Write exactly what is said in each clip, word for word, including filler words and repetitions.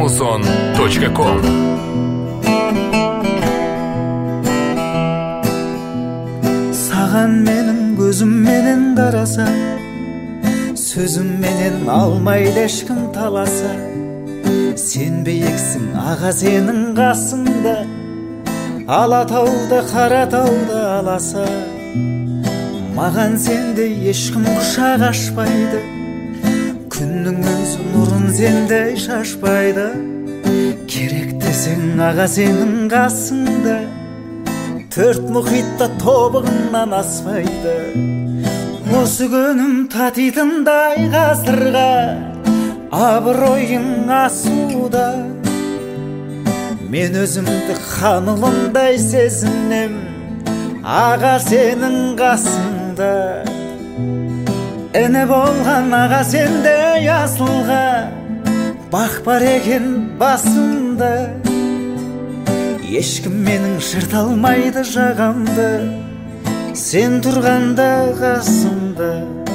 камузон точка ком. Саған менің көзім менен қараса, сөзім менен алмайды ешкім таласа. Сен биіксің аға, сенің қасыңда, Алатауды Қаратауды аласа. Маған сенде ешкім құшақ ашпайды, күннің өзі нұрын сендей шашпайды. Керек десең аға, сенің қасыңда, төрт мұхитта тобығынан аспайды. Осы күнім татитындай ғасырға, абыройың асуда. Мен өзімді хан ұлындай сезінем, аға сенің қасында. Іні болған аға сендей асылға, бақ бар екен басымда. Ешкім менің жырта алмайды жағамды, сен тұрғанда қасымда.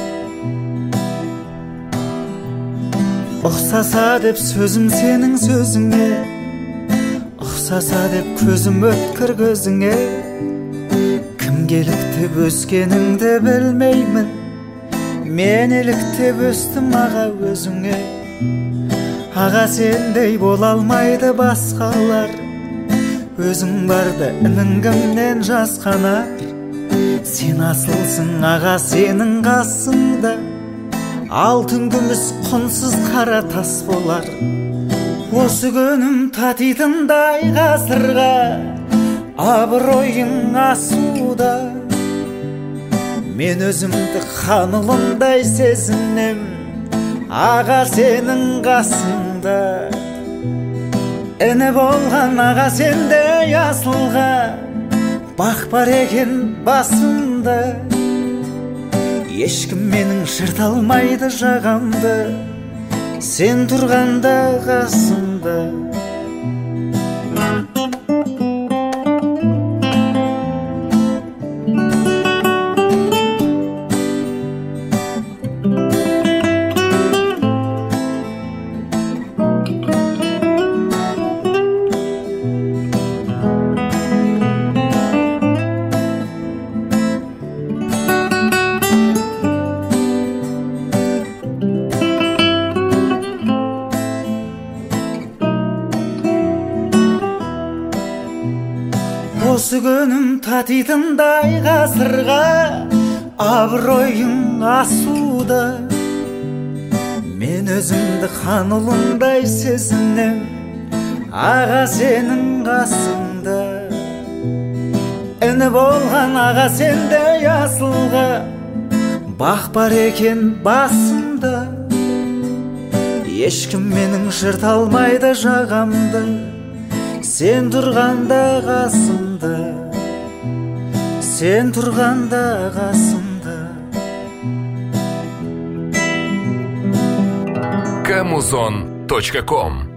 Ұқсаса деп сөзім сенің сөзіңе, ұқсаса деп көзім өткір көзіңе. Кім келіктеп өскеніңді білмеймін, мен еліктеп өстім аға өзіңе. Аға сендей бола алмайды басқалар, өзің барда інің кімнен жасқанар. Сен асылсың аға, сенің қасыңда, алтын күміс құнсыз қара тас болар. Осы күнім татитындай ғасырға, абыройың асуда. Мен өзімді хан ұлындай сезінем, аға сенің қасында. Іні болған аға сендей асылға, бақ бар екен басымда. Ешкім менің жырта алмайды жағамды, сен тұрғанда қасымда. Осы күнім татитындай ғасырға, абыройың асуда. Мен өзімді хан ұлындай сезінем, аға сенің қасыңда. Іні болған аға сендей асылға, бақ бар екен басымда. Ешкім менің жырта алмайды жағамды, сен тұрғанда қасымда, сен тұрғанда қасымда. камузон точка ком.